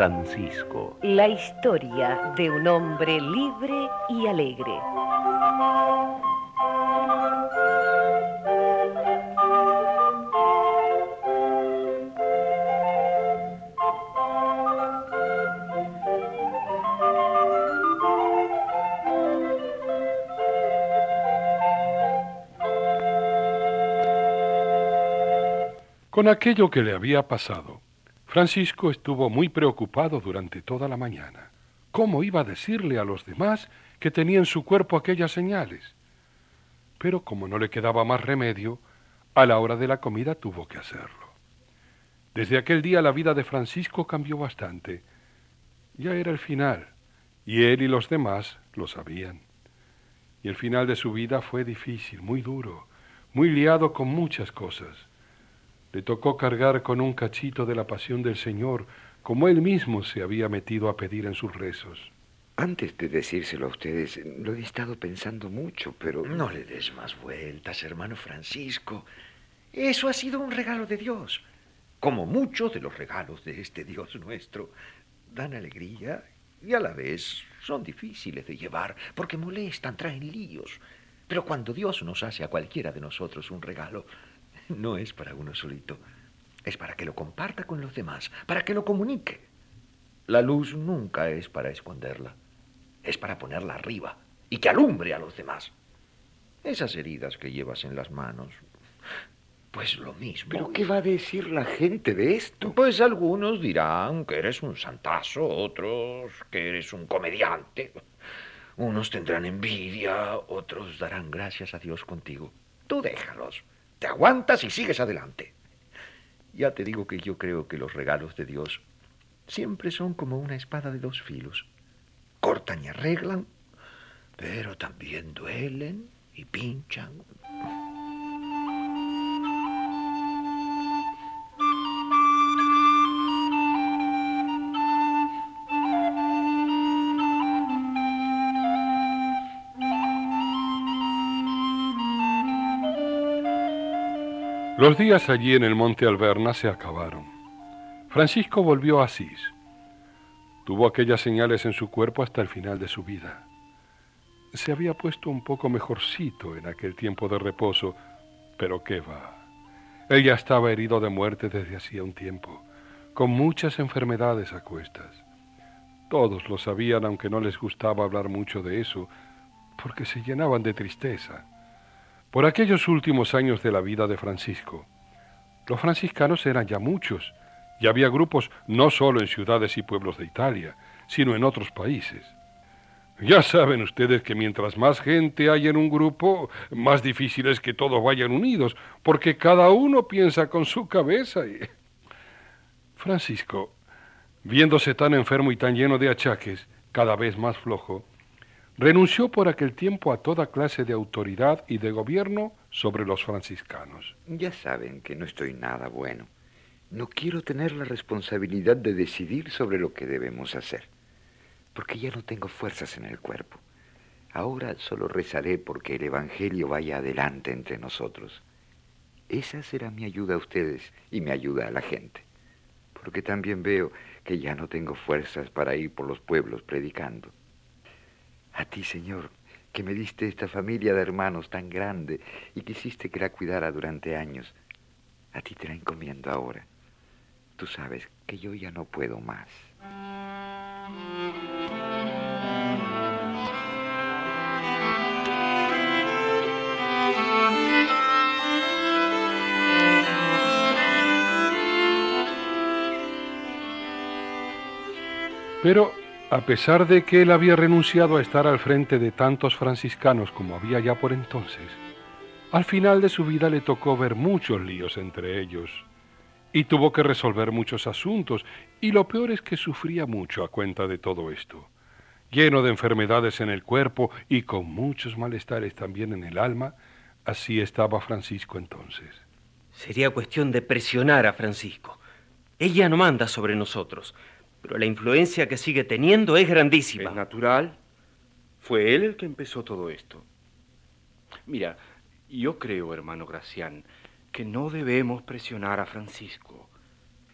Francisco. La historia de un hombre libre y alegre. Con aquello que le había pasado, Francisco estuvo muy preocupado durante toda la mañana. ¿Cómo iba a decirle a los demás que tenía en su cuerpo aquellas señales? Pero como no le quedaba más remedio, a la hora de la comida tuvo que hacerlo. Desde aquel día la vida de Francisco cambió bastante. Ya era el final, y él y los demás lo sabían. Y el final de su vida fue difícil, muy duro, muy liado con muchas cosas. Le tocó cargar con un cachito de la pasión del Señor, como él mismo se había metido a pedir en sus rezos. Antes de decírselo a ustedes, lo he estado pensando mucho, pero... No le des más vueltas, hermano Francisco. Eso ha sido un regalo de Dios. Como muchos de los regalos de este Dios nuestro, dan alegría y a la vez son difíciles de llevar porque molestan, traen líos. Pero cuando Dios nos hace a cualquiera de nosotros un regalo, no es para uno solito, es para que lo comparta con los demás, para que lo comunique. La luz nunca es para esconderla, es para ponerla arriba y que alumbre a los demás. Esas heridas que llevas en las manos, pues lo mismo. ¿Pero qué va a decir la gente de esto? Pues algunos dirán que eres un santazo, otros que eres un comediante. Unos tendrán envidia, otros darán gracias a Dios contigo. Tú déjalos. Te aguantas y sigues adelante. Ya te digo que yo creo que los regalos de Dios siempre son como una espada de dos filos. Cortan y arreglan, pero también duelen y pinchan. Los días allí en el monte Alberna se acabaron. Francisco volvió a Asís. Tuvo aquellas señales en su cuerpo hasta el final de su vida. Se había puesto un poco mejorcito en aquel tiempo de reposo, pero qué va. Él ya estaba herido de muerte desde hacía un tiempo, con muchas enfermedades a cuestas. Todos lo sabían, aunque no les gustaba hablar mucho de eso, porque se llenaban de tristeza. Por aquellos últimos años de la vida de Francisco, los franciscanos eran ya muchos, y había grupos no solo en ciudades y pueblos de Italia, sino en otros países. Ya saben ustedes que mientras más gente hay en un grupo, más difícil es que todos vayan unidos, porque cada uno piensa con su cabeza. Francisco, viéndose tan enfermo y tan lleno de achaques, cada vez más flojo, renunció por aquel tiempo a toda clase de autoridad y de gobierno sobre los franciscanos. Ya saben que no estoy nada bueno. No quiero tener la responsabilidad de decidir sobre lo que debemos hacer, porque ya no tengo fuerzas en el cuerpo. Ahora solo rezaré porque el Evangelio vaya adelante entre nosotros. Esa será mi ayuda a ustedes y mi ayuda a la gente, porque también veo que ya no tengo fuerzas para ir por los pueblos predicando. A ti, Señor, que me diste esta familia de hermanos tan grande y quisiste que la cuidara durante años, a ti te la encomiendo ahora. Tú sabes que yo ya no puedo más. Pero, a pesar de que él había renunciado a estar al frente de tantos franciscanos como había ya por entonces, al final de su vida le tocó ver muchos líos entre ellos, y tuvo que resolver muchos asuntos, y lo peor es que sufría mucho a cuenta de todo esto. Lleno de enfermedades en el cuerpo y con muchos malestares también en el alma, así estaba Francisco entonces. Sería cuestión de presionar a Francisco. Ella no manda sobre nosotros, pero la influencia que sigue teniendo es grandísima. Es natural. Fue él el que empezó todo esto. Mira, yo creo, hermano Gracián, que no debemos presionar a Francisco.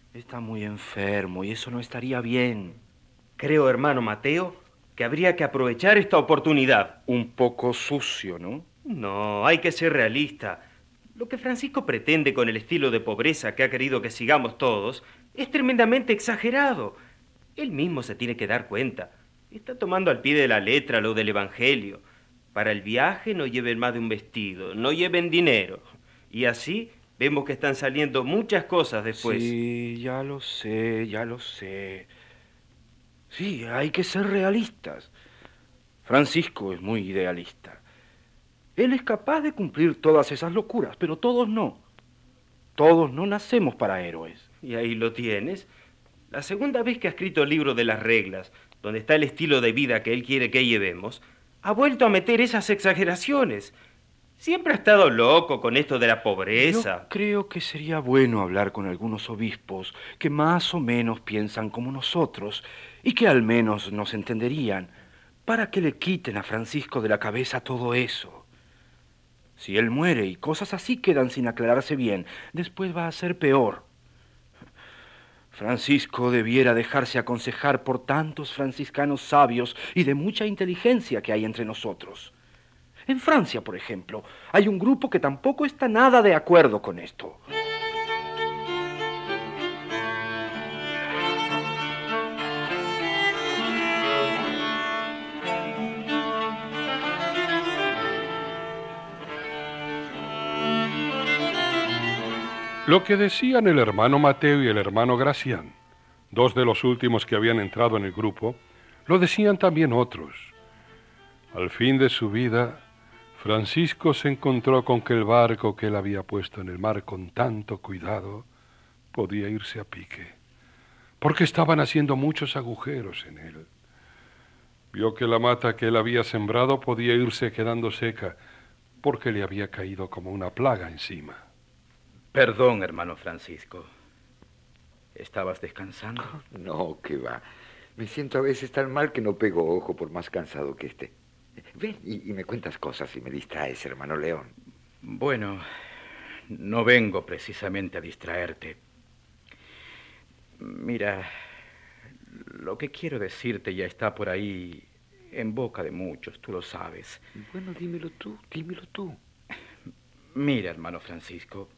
Está muy enfermo y eso no estaría bien. Creo, hermano Mateo, que habría que aprovechar esta oportunidad. Un poco sucio, ¿no? No, hay que ser realista. Lo que Francisco pretende con el estilo de pobreza que ha querido que sigamos todos es tremendamente exagerado. Él mismo se tiene que dar cuenta. Está tomando al pie de la letra lo del Evangelio. Para el viaje no lleven más de un vestido, no lleven dinero. Y así vemos que están saliendo muchas cosas después. Sí, ya lo sé, ya lo sé. Sí, hay que ser realistas. Francisco es muy idealista. Él es capaz de cumplir todas esas locuras, pero todos no. Todos no nacemos para héroes. Y ahí lo tienes. La segunda vez que ha escrito el libro de las reglas, donde está el estilo de vida que él quiere que llevemos, ha vuelto a meter esas exageraciones. Siempre ha estado loco con esto de la pobreza. Yo creo que sería bueno hablar con algunos obispos que más o menos piensan como nosotros y que al menos nos entenderían para que le quiten a Francisco de la cabeza todo eso. Si él muere y cosas así quedan sin aclararse bien, después va a ser peor. Francisco debiera dejarse aconsejar por tantos franciscanos sabios y de mucha inteligencia que hay entre nosotros. En Francia, por ejemplo, hay un grupo que tampoco está nada de acuerdo con esto. Lo que decían el hermano Mateo y el hermano Gracián, dos de los últimos que habían entrado en el grupo, lo decían también otros. Al fin de su vida, Francisco se encontró con que el barco que él había puesto en el mar con tanto cuidado podía irse a pique, porque estaban haciendo muchos agujeros en él. Vio que la mata que él había sembrado podía irse quedando seca, porque le había caído como una plaga encima. Perdón, hermano Francisco. ¿Estabas descansando? No, que va. Me siento a veces tan mal que no pego ojo por más cansado que esté. Ven y me cuentas cosas y me distraes, hermano León. Bueno, no vengo precisamente a distraerte. Mira, lo que quiero decirte ya está por ahí en boca de muchos, tú lo sabes. Bueno, dímelo tú, dímelo tú. Mira, hermano Francisco,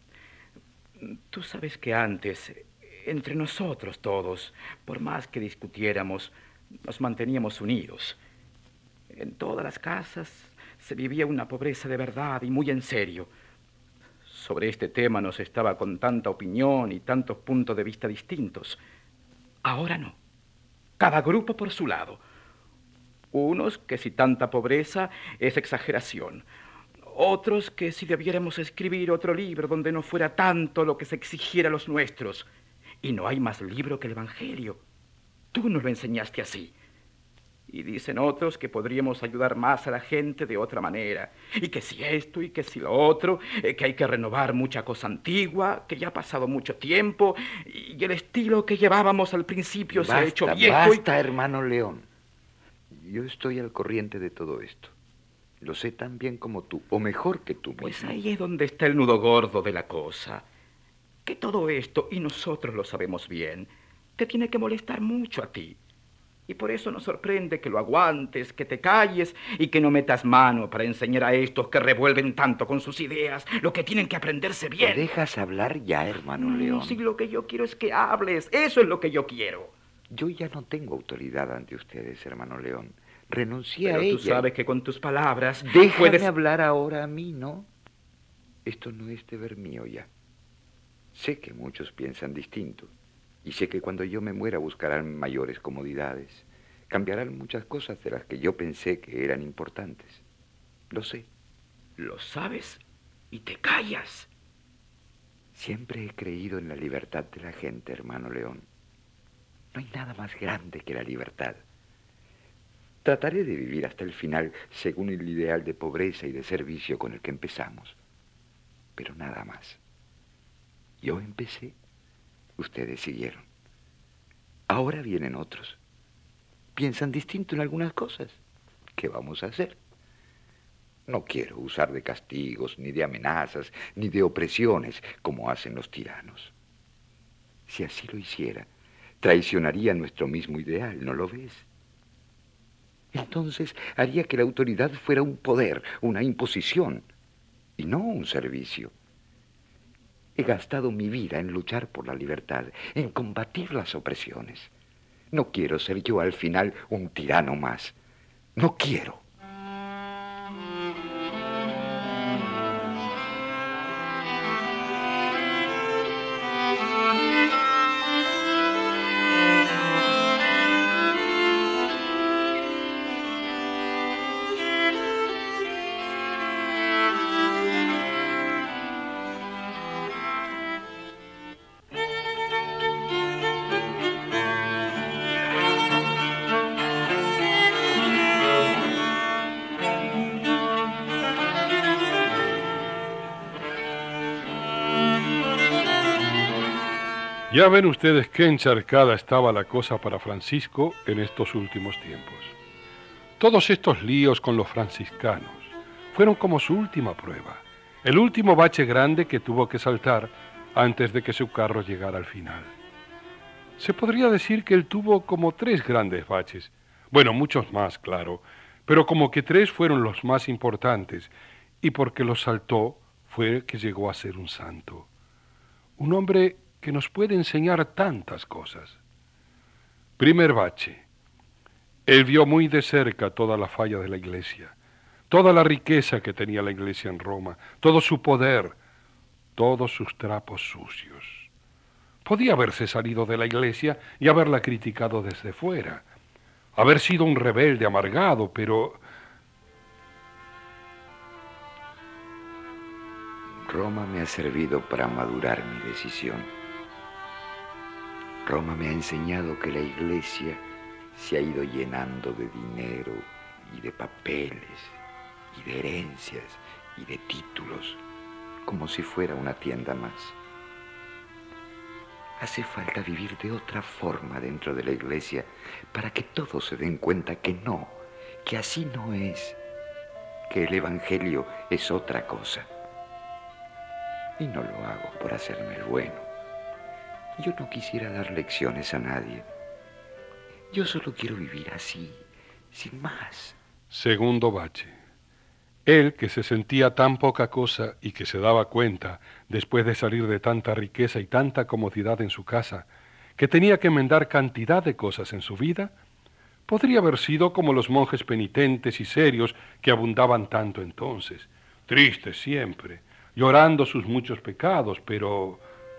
tú sabes que antes, entre nosotros todos, por más que discutiéramos, nos manteníamos unidos. En todas las casas se vivía una pobreza de verdad y muy en serio. Sobre este tema no se estaba con tanta opinión y tantos puntos de vista distintos. Ahora no. Cada grupo por su lado. Unos que si tanta pobreza es exageración. Otros que si debiéramos escribir otro libro donde no fuera tanto lo que se exigiera a los nuestros. Y no hay más libro que el Evangelio. Tú nos lo enseñaste así. Y dicen otros que podríamos ayudar más a la gente de otra manera. Y que si esto y que si lo otro, que hay que renovar mucha cosa antigua, que ya ha pasado mucho tiempo, y el estilo que llevábamos al principio se ha hecho viejo. Basta, hermano León. Yo estoy al corriente de todo esto. Lo sé tan bien como tú, o mejor que tú mismo. Pues ahí es donde está el nudo gordo de la cosa. Que todo esto, y nosotros lo sabemos bien, te tiene que molestar mucho a ti. Y por eso nos sorprende que lo aguantes, que te calles y que no metas mano para enseñar a estos que revuelven tanto con sus ideas lo que tienen que aprenderse bien. ¿Me dejas hablar ya, hermano León? Si lo que yo quiero es que hables, eso es lo que yo quiero. Yo ya no tengo autoridad ante ustedes, hermano León. Renuncié Pero a ella. tú sabes que con tus palabras Déjame hablar ahora a mí, ¿no? Esto no es deber mío ya. Sé que muchos piensan distinto. Y sé que cuando yo me muera buscarán mayores comodidades. Cambiarán muchas cosas de las que yo pensé que eran importantes. Lo sé. Lo sabes y te callas. Siempre he creído en la libertad de la gente, hermano León. No hay nada más grande que la libertad. Trataré de vivir hasta el final según el ideal de pobreza y de servicio con el que empezamos. Pero nada más. Yo empecé. Ustedes siguieron. Ahora vienen otros. Piensan distinto en algunas cosas. ¿Qué vamos a hacer? No quiero usar de castigos, ni de amenazas, ni de opresiones, como hacen los tiranos. Si así lo hiciera, traicionaría nuestro mismo ideal, ¿no lo ves? Entonces haría que la autoridad fuera un poder, una imposición, y no un servicio. He gastado mi vida en luchar por la libertad, en combatir las opresiones. No quiero ser yo al final un tirano más. No quiero. Ya ven ustedes qué encharcada estaba la cosa para Francisco en estos últimos tiempos. Todos estos líos con los franciscanos fueron como su última prueba, el último bache grande que tuvo que saltar antes de que su carro llegara al final. Se podría decir que él tuvo como 3 grandes baches, bueno, muchos más, claro, pero como que 3 fueron los más importantes, y porque los saltó fue que llegó a ser un santo, un hombre que nos puede enseñar tantas cosas. Primer bache. Él vio muy de cerca toda la falla de la iglesia, toda la riqueza que tenía la iglesia en Roma, todo su poder, todos sus trapos sucios. Podía haberse salido de la iglesia y haberla criticado desde fuera, haber sido un rebelde amargado, pero Roma me ha servido para madurar mi decisión. Roma me ha enseñado que la iglesia se ha ido llenando de dinero y de papeles y de herencias y de títulos, como si fuera una tienda más. Hace falta vivir de otra forma dentro de la iglesia para que todos se den cuenta que no, que así no es, que el evangelio es otra cosa. Y no lo hago por hacerme el bueno. Yo no quisiera dar lecciones a nadie. Yo solo quiero vivir así, sin más. Segundo bache. Él, que se sentía tan poca cosa y que se daba cuenta, después de salir de tanta riqueza y tanta comodidad en su casa, que tenía que enmendar cantidad de cosas en su vida, podría haber sido como los monjes penitentes y serios que abundaban tanto entonces, tristes siempre, llorando sus muchos pecados, pero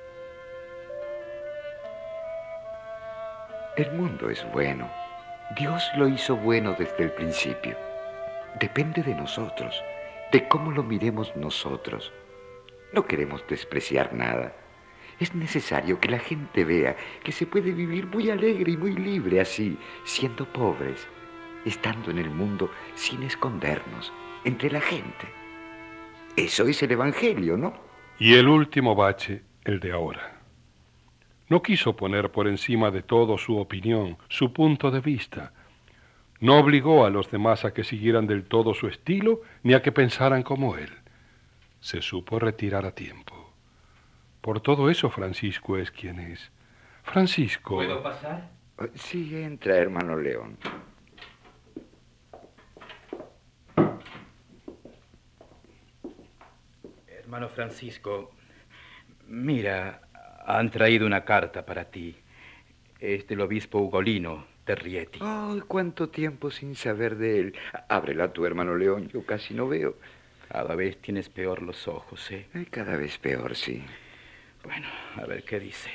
el mundo es bueno. Dios lo hizo bueno desde el principio. Depende de nosotros, de cómo lo miremos nosotros. No queremos despreciar nada. Es necesario que la gente vea que se puede vivir muy alegre y muy libre así, siendo pobres, estando en el mundo sin escondernos, entre la gente. Eso es el evangelio, ¿no? Y el último bache, el de ahora. No quiso poner por encima de todo su opinión, su punto de vista. No obligó a los demás a que siguieran del todo su estilo, ni a que pensaran como él. Se supo retirar a tiempo. Por todo eso Francisco es quien es. Francisco... ¿Puedo pasar? Sí, entra, hermano León. Hermano Francisco, mira, han traído una carta para ti. Es del obispo Ugolino de Rieti. ¡Ay, cuánto tiempo sin saber de él! Ábrela tú, hermano León, yo casi no veo. Cada vez tienes peor los ojos, ¿eh? Cada vez peor, sí. Bueno, a ver qué dice.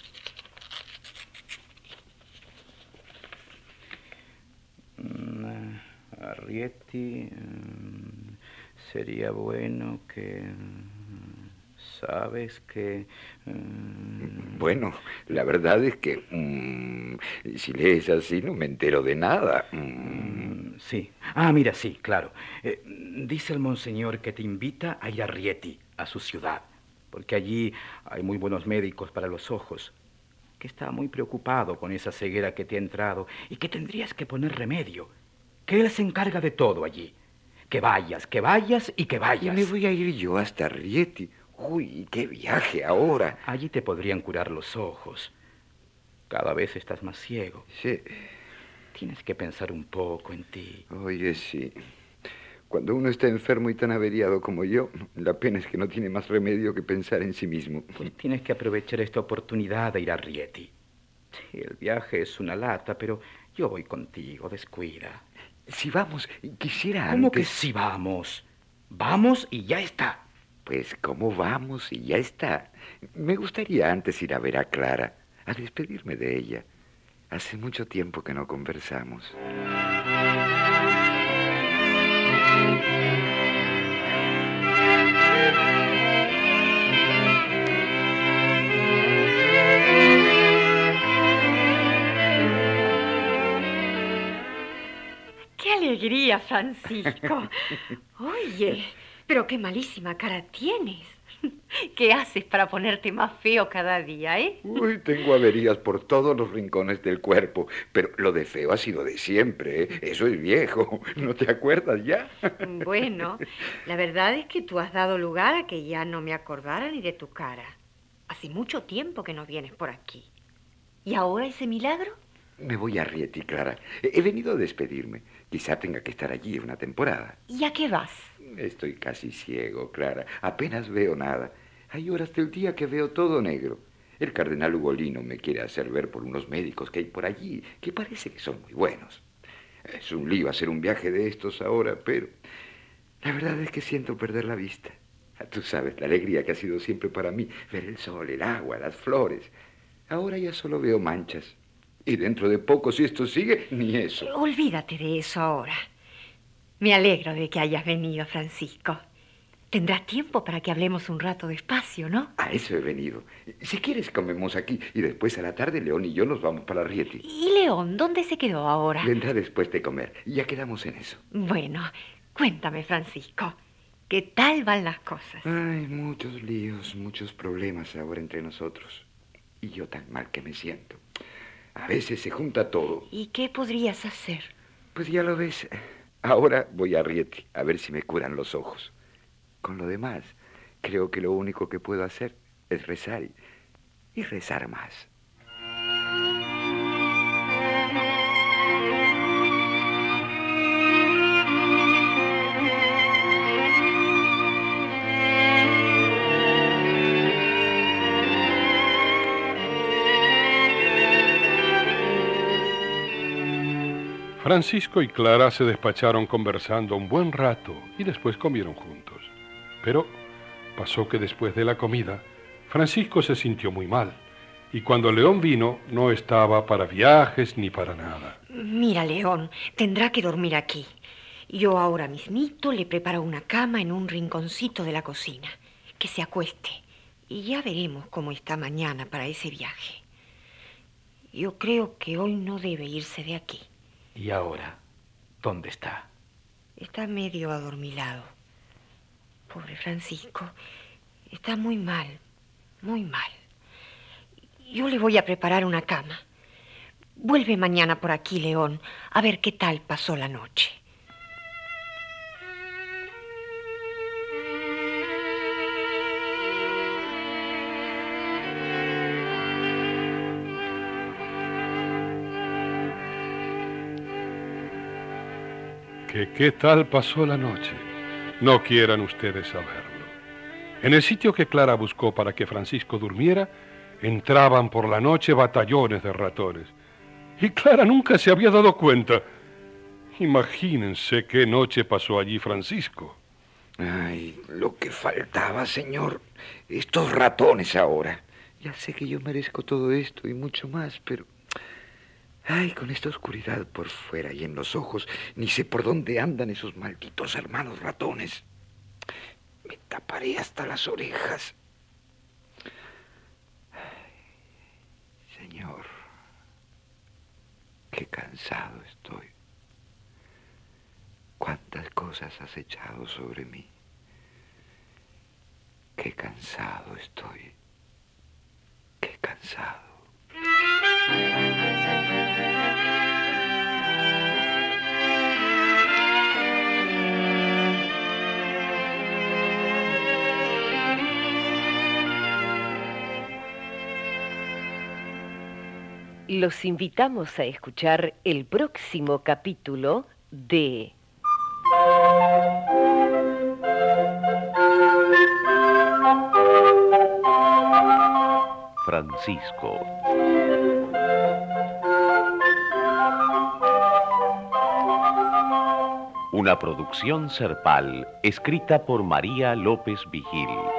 A Rieti, sería bueno que... ¿Sabes que...? Bueno, la verdad es que si lees así no me entero de nada. Sí. Ah, mira, sí, claro. Dice el monseñor que te invita a ir a Rieti, a su ciudad, porque allí hay muy buenos médicos para los ojos, que está muy preocupado con esa ceguera que te ha entrado y que tendrías que poner remedio, que él se encarga de todo allí. Que vayas y que vayas. ¿Y me voy a ir yo hasta Rieti? Uy, qué viaje ahora. Allí te podrían curar los ojos. Cada vez estás más ciego. Sí. Tienes que pensar un poco en ti. Oye, sí. Cuando uno está enfermo y tan averiado como yo, la pena es que no tiene más remedio que pensar en sí mismo. Pues tienes que aprovechar esta oportunidad de ir a Rieti. Sí, el viaje es una lata, pero yo voy contigo, descuida. Si vamos, quisiera ¿Cómo antes... que si vamos? Vamos y ya está. Pues, ¿cómo vamos? Y ya está. Me gustaría antes ir a ver a Clara, a despedirme de ella. Hace mucho tiempo que no conversamos. ¡Qué alegría, Francisco! Oye, pero qué malísima cara tienes. ¿Qué haces para ponerte más feo cada día, Uy, tengo averías por todos los rincones del cuerpo, pero lo de feo ha sido de siempre, ¿eh? Eso es viejo, ¿no te acuerdas ya? Bueno, la verdad es que tú has dado lugar a que ya no me acordara ni de tu cara. Hace mucho tiempo que no vienes por aquí. ¿Y ahora ese milagro? Me voy a Rieti, Clara. He venido a despedirme. Quizá tenga que estar allí una temporada. ¿Y a qué vas? Estoy casi ciego, Clara. Apenas veo nada. Hay horas del día que veo todo negro. El cardenal Ugolino me quiere hacer ver por unos médicos que hay por allí, que parece que son muy buenos. Es un lío hacer un viaje de estos ahora, pero la verdad es que siento perder la vista. Tú sabes la alegría que ha sido siempre para mí, ver el sol, el agua, las flores. Ahora ya solo veo manchas. Y dentro de poco, si esto sigue, ni eso. Olvídate de eso ahora. Me alegro de que hayas venido, Francisco. Tendrás tiempo para que hablemos un rato despacio, ¿no? A eso he venido. Si quieres, comemos aquí y después a la tarde León y yo nos vamos para Rieti. ¿Y León dónde se quedó ahora? Vendrá después de comer y ya quedamos en eso. Bueno, cuéntame, Francisco. ¿Qué tal van las cosas? Hay muchos líos, muchos problemas ahora entre nosotros. Y yo tan mal que me siento. A veces se junta todo. ¿Y qué podrías hacer? Pues ya lo ves. Ahora voy a Rieti a ver si me curan los ojos. Con lo demás, creo que lo único que puedo hacer es rezar y rezar más. Francisco y Clara se despacharon conversando un buen rato y después comieron juntos. Pero pasó que después de la comida, Francisco se sintió muy mal y cuando León vino no estaba para viajes ni para nada. Mira, León, tendrá que dormir aquí. Yo ahora mismito le preparo una cama en un rinconcito de la cocina. Que se acueste y ya veremos cómo está mañana para ese viaje. Yo creo que hoy no debe irse de aquí. ¿Y ahora? ¿Dónde está? Está medio adormilado. Pobre Francisco, está muy mal, muy mal. Yo le voy a preparar una cama. Vuelve mañana por aquí, León, a ver qué tal pasó la noche. ¿Qué tal pasó la noche? No quieran ustedes saberlo. En el sitio que Clara buscó para que Francisco durmiera, entraban por la noche batallones de ratones. Y Clara nunca se había dado cuenta. Imagínense qué noche pasó allí Francisco. Ay, lo que faltaba, señor. Estos ratones ahora. Ya sé que yo merezco todo esto y mucho más, pero... Ay, con esta oscuridad por fuera y en los ojos, ni sé por dónde andan esos malditos hermanos ratones. Me taparé hasta las orejas. Ay, señor, qué cansado estoy. Cuántas cosas has echado sobre mí. Qué cansado estoy. Qué cansado. Los invitamos a escuchar el próximo capítulo de Francisco. Una producción Serpal, escrita por María López Vigil.